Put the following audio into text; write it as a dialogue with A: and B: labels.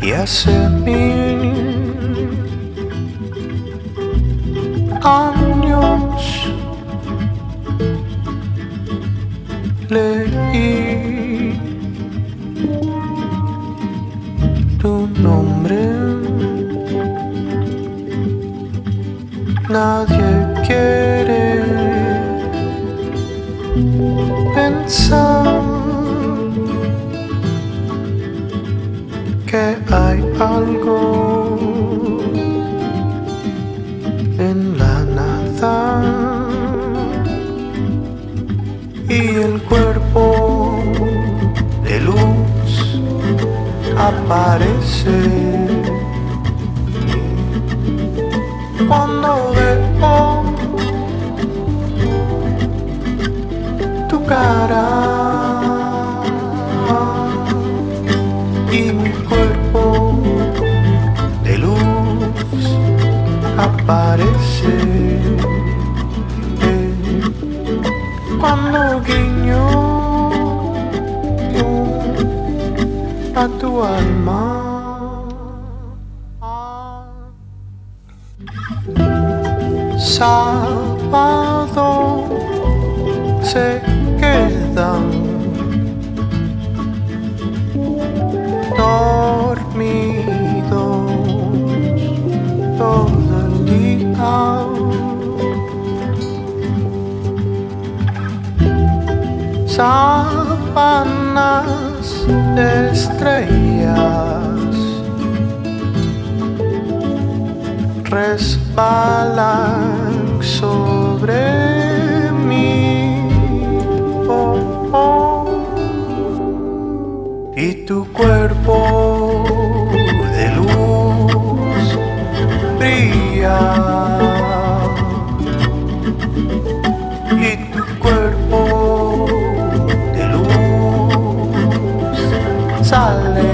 A: y hace 1000 años leí tu nombre. Nadie quiere pensar que hay algo en la nada y el cuerpo de luz aparece cuando veo tu cara y mi cuerpo de luz aparece cuando guiño a tu alma. Sábado se quedan dormidos todo el día. Sábanas de estrellas resbalan sobre mí, oh, oh. Y tu cuerpo de luz brilla, y tu cuerpo de luz sale